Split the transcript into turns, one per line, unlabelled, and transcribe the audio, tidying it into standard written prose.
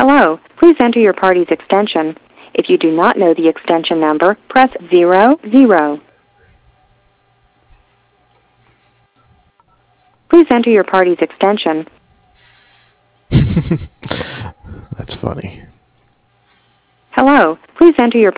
Hello, please enter your party's extension. If you do not know the extension number, press 00. Please enter your party's extension.
That's funny.
Hello, please enter your